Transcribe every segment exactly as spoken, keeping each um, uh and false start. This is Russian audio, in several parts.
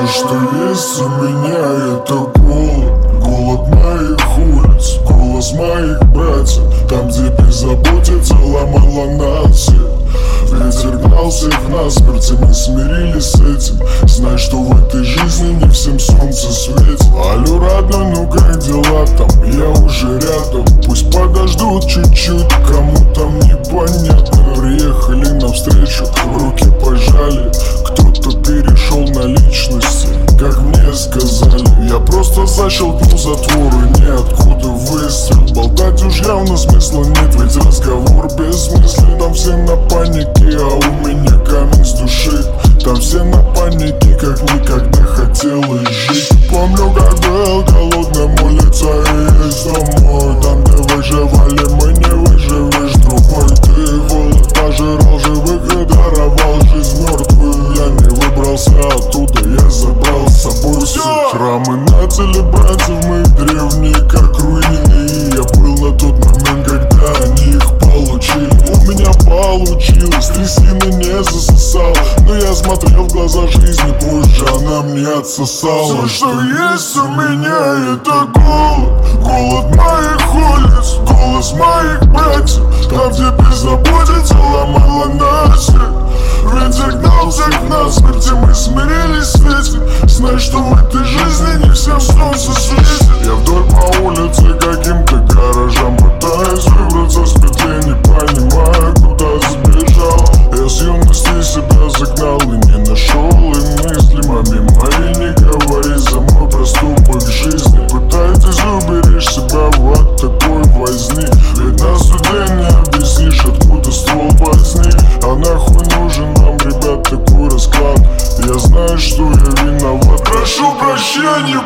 Все, что есть у меня, это голод. Голод моих улиц, голос моих братьев. Там, где беззаботица ломала нации. Ветер гнал всех насмерть, и мы смирились с этим. Знай, что в этой жизни не всем солнце светит. Алло, родной, ну как дела там? Я уже рядом. Пусть подождут чуть-чуть, кому там непонятно. Приехали навстречу, руки пожали. Кто-то перешел на личности, как мне сказали. Я просто защелкнул затвор и ниоткуда выстрел. Болтать уж явно смысла нет, ведь разговор бессмыслен. Там все на панике, а у меня камень с души. Там все на панике, как никогда хотелось жить. Помню, как был голодным, улица и есть домой. Там, где выживали, мы не выживешь другой. Ты голод пожирал живых и даровал жизнь мертвую. Я не выбрался оттуда, я забрал с собой все. Храмы на теле братьев моих древние, как руины. И я был на тот момент, когда они их получили. У меня получилось, трясины не засосал. Но я смотрел в глаза жизни, позже она мне отсосала. Все, что есть у меня, это голод. Голод моих улиц, голос моих братьев. Там, где беззаботица ломала нации. Ветер гнал всех насмерть, и мы смирились с этим. Знай, что в этой жизни не всем солнце светит. Я вдоль по улице каким-то гаражам пытаюсь выбраться с петли, не понимая, куда сбежал. Я с юности себя загнал и не нашел, и мыслимыми мои не говори за мой проступок жизни. Пытайтесь уберечь себя от такой возни, ведь на суде не объяснишь, откуда ствол возник. А нахуй нужен нам, ребят, такой расклад? Я знаю, что я виноват, прошу прощения,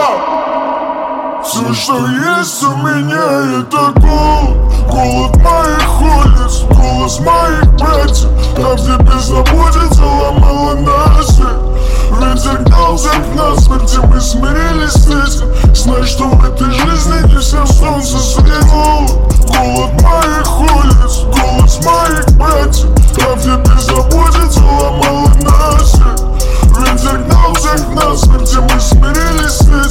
пап. Все, что есть у меня, это голод. Голод моих улиц, голос моих братьев. Там, где беззаботица ломала нации. Ветер гнал всех насмерть, и мы смирились с этим. Знай, что в этой жизни не всем солнце светит. Голод моих улиц, голос моих братьев. Там, где беззаботица ломала нации. Ветер гнал всех насмерть, и мы смирились с этим.